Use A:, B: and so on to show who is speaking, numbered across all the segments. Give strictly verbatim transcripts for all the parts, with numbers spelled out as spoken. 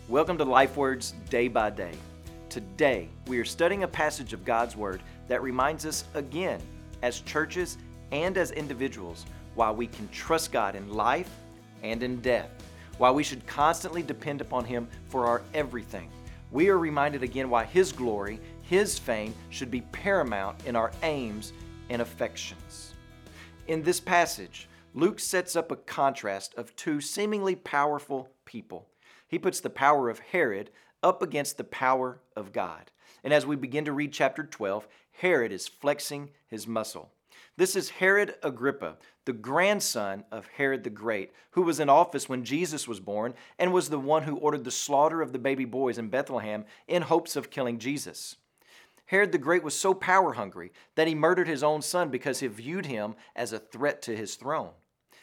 A: Welcome to Life Words Day by Day. Today, we are studying a passage of God's Word that reminds us again, as churches and as individuals, why we can trust God in life and in death, why we should constantly depend upon Him for our everything. We are reminded again why His glory, His fame should be paramount in our aims and affections. In this passage, Luke sets up a contrast of two seemingly powerful people. He puts the power of Herod up against the power of God. And as we begin to read chapter twelve, Herod is flexing his muscle. This is Herod Agrippa, the grandson of Herod the Great, who was in office when Jesus was born and was the one who ordered the slaughter of the baby boys in Bethlehem in hopes of killing Jesus. Herod the Great was so power hungry that he murdered his own son because he viewed him as a threat to his throne.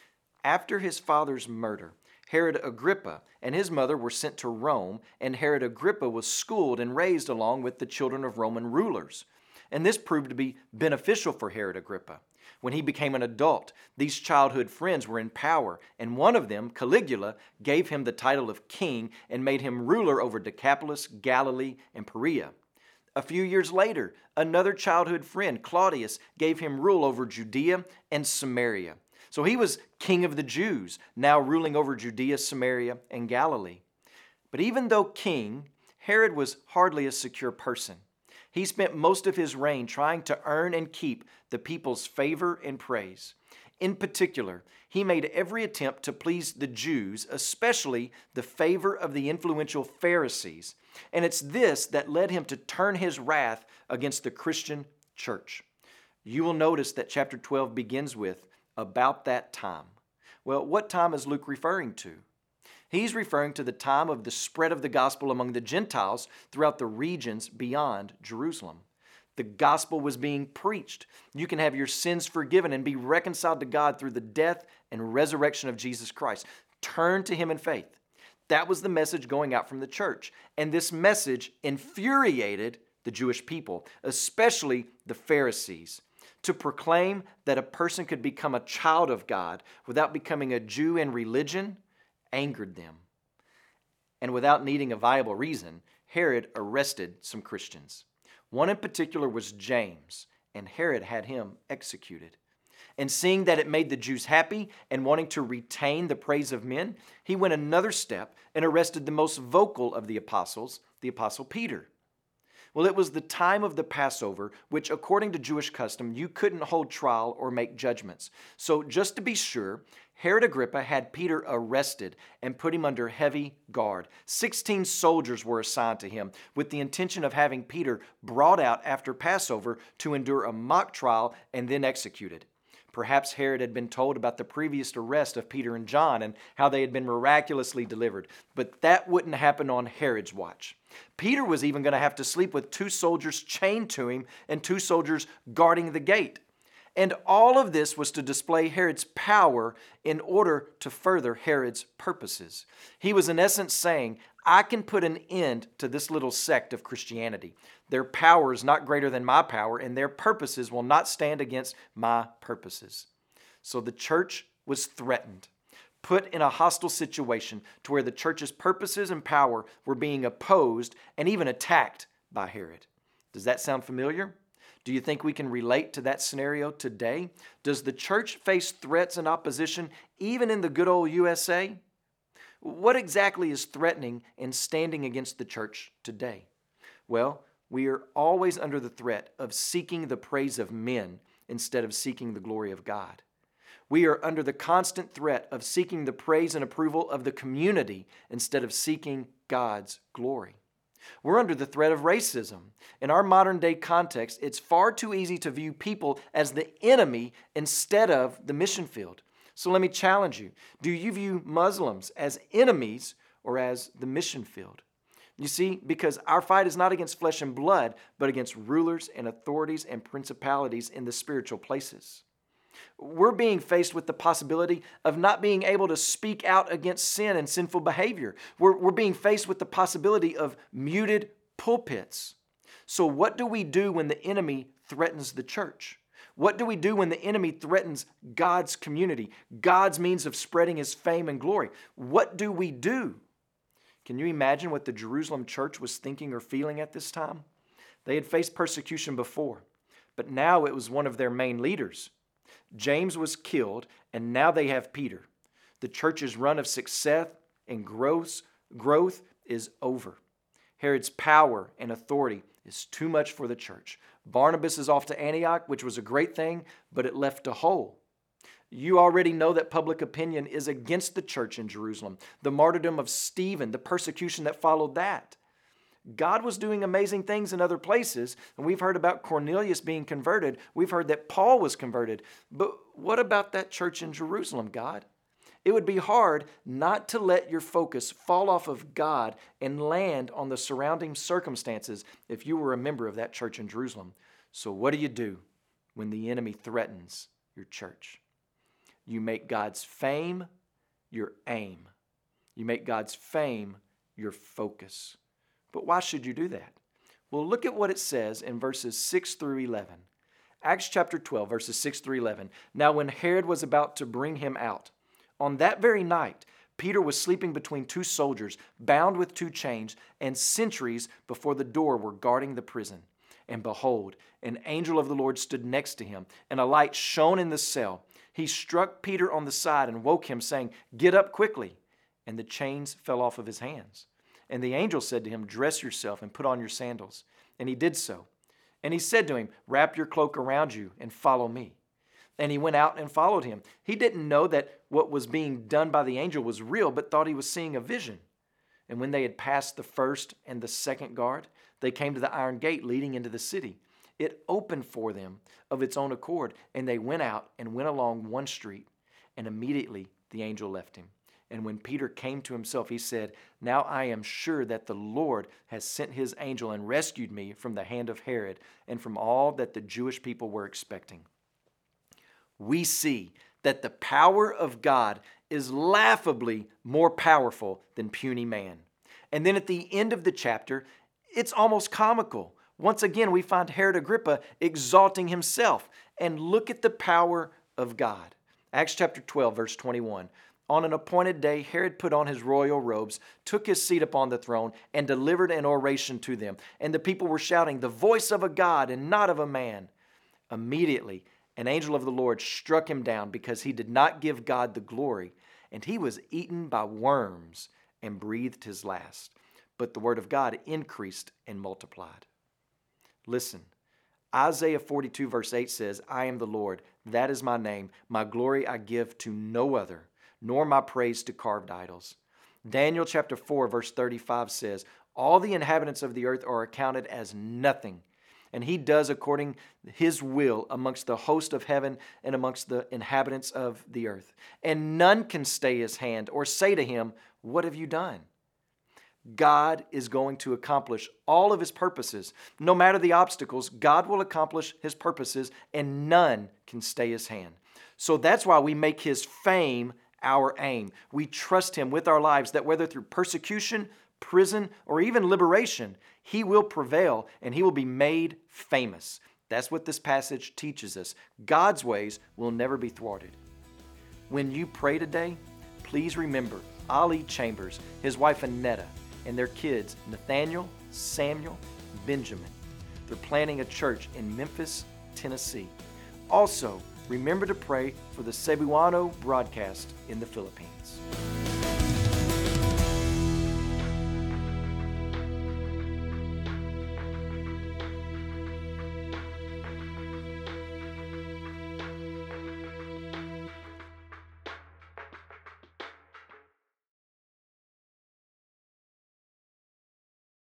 A: After his father's murder, Herod Agrippa and his mother were sent to Rome, and Herod Agrippa was schooled and raised along with the children of Roman rulers. And this proved to be beneficial for Herod Agrippa. When he became an adult, these childhood friends were in power, and one of them, Caligula, gave him the title of king and made him ruler over Decapolis, Galilee, and Perea. A few years later, another childhood friend, Claudius, gave him rule over Judea and Samaria. So he was king of the Jews, now ruling over Judea, Samaria, and Galilee. But even though king, Herod was hardly a secure person. He spent most of his reign trying to earn and keep the people's favor and praise. In particular, he made every attempt to please the Jews, especially the favor of the influential Pharisees. And it's this that led him to turn his wrath against the Christian church. You will notice that chapter twelve begins with, "About that time." Well, what time is Luke referring to? He's referring to the time of the spread of the gospel among the Gentiles throughout the regions beyond Jerusalem. The gospel was being preached. You can have your sins forgiven and be reconciled to God through the death and resurrection of Jesus Christ. Turn to Him in faith. That was the message going out from the church. And this message infuriated the Jewish people, especially the Pharisees. To proclaim that a person could become a child of God without becoming a Jew in religion angered them. And without needing a viable reason, Herod arrested some Christians. One in particular was James, and Herod had him executed. And seeing that it made the Jews happy and wanting to retain the praise of men, he went another step and arrested the most vocal of the apostles, the apostle Peter. Well, it was the time of the Passover, which according to Jewish custom, you couldn't hold trial or make judgments. So just to be sure, Herod Agrippa had Peter arrested and put him under heavy guard. Sixteen soldiers were assigned to him with the intention of having Peter brought out after Passover to endure a mock trial and then executed. Perhaps Herod had been told about the previous arrest of Peter and John and how they had been miraculously delivered, but that wouldn't happen on Herod's watch. Peter was even going to have to sleep with two soldiers chained to him and two soldiers guarding the gate. And all of this was to display Herod's power in order to further Herod's purposes. He was in essence saying, I can put an end to this little sect of Christianity. Their power is not greater than my power, and their purposes will not stand against my purposes. So the church was threatened, put in a hostile situation to where the church's purposes and power were being opposed and even attacked by Herod. Does that sound familiar? Do you think we can relate to that scenario today? Does the church face threats and opposition even in the good old U S A? What exactly is threatening and standing against the church today? Well, we are always under the threat of seeking the praise of men instead of seeking the glory of God. We are under the constant threat of seeking the praise and approval of the community instead of seeking God's glory. We're under the threat of racism. In our modern day context, it's far too easy to view people as the enemy instead of the mission field. So let me challenge you. Do you view Muslims as enemies or as the mission field? You see, because our fight is not against flesh and blood, but against rulers and authorities and principalities in the spiritual places. We're being faced with the possibility of not being able to speak out against sin and sinful behavior. We're, we're being faced with the possibility of muted pulpits. So what do we do when the enemy threatens the church? What do we do when the enemy threatens God's community, God's means of spreading His fame and glory? What do we do? Can you imagine what the Jerusalem church was thinking or feeling at this time? They had faced persecution before, but now it was one of their main leaders. James was killed, and now they have Peter. The church's run of success and growth, growth is over. Herod's power and authority is too much for the church. Barnabas is off to Antioch, which was a great thing, but it left a hole. You already know that public opinion is against the church in Jerusalem. The martyrdom of Stephen, the persecution that followed that. God was doing amazing things in other places, and we've heard about Cornelius being converted. We've heard that Paul was converted. But what about that church in Jerusalem, God? It would be hard not to let your focus fall off of God and land on the surrounding circumstances if you were a member of that church in Jerusalem. So what do you do when the enemy threatens your church? You make God's fame your aim. You make God's fame your focus. But why should you do that? Well, look at what it says in verses six through eleven. Acts chapter twelve, verses six through eleven. Now when Herod was about to bring him out, on that very night, Peter was sleeping between two soldiers, bound with two chains, and sentries before the door were guarding the prison. And behold, an angel of the Lord stood next to him, and a light shone in the cell. He struck Peter on the side and woke him, saying, "Get up quickly." And the chains fell off of his hands. And the angel said to him, "Dress yourself and put on your sandals." And he did so. And he said to him, "Wrap your cloak around you and follow me." And he went out and followed him. He didn't know that what was being done by the angel was real, but thought he was seeing a vision. And when they had passed the first and the second guard, they came to the iron gate leading into the city. It opened for them of its own accord, and they went out and went along one street, and immediately the angel left him. And when Peter came to himself, he said, "Now I am sure that the Lord has sent his angel and rescued me from the hand of Herod and from all that the Jewish people were expecting." We see that the power of God is laughably more powerful than puny man. And then at the end of the chapter, it's almost comical. Once again, we find Herod Agrippa exalting himself. And look at the power of God. Acts chapter twelve, verse twenty-one. On an appointed day, Herod put on his royal robes, took his seat upon the throne, and delivered an oration to them. And the people were shouting, "The voice of a God and not of a man." Immediately, an angel of the Lord struck him down because he did not give God the glory, and he was eaten by worms and breathed his last. But the word of God increased and multiplied. Listen, Isaiah forty-two verse eight says, "I am the Lord, that is my name. My glory I give to no other, nor my praise to carved idols." Daniel chapter four verse thirty-five says, "All the inhabitants of the earth are accounted as nothing, and he does according his will amongst the host of heaven and amongst the inhabitants of the earth. And none can stay his hand or say to him, 'What have you done?'" God is going to accomplish all of his purposes. No matter the obstacles, God will accomplish his purposes, and none can stay his hand. So that's why we make his fame our aim. We trust him with our lives that whether through persecution, prison, or even liberation, he will prevail and he will be made famous. That's what this passage teaches us. God's ways will never be thwarted. When you pray today, please remember Ali Chambers, his wife Annetta, and their kids Nathaniel, Samuel, Benjamin. They're planning a church in Memphis, Tennessee. Also, remember to pray for the Cebuano broadcast in the Philippines.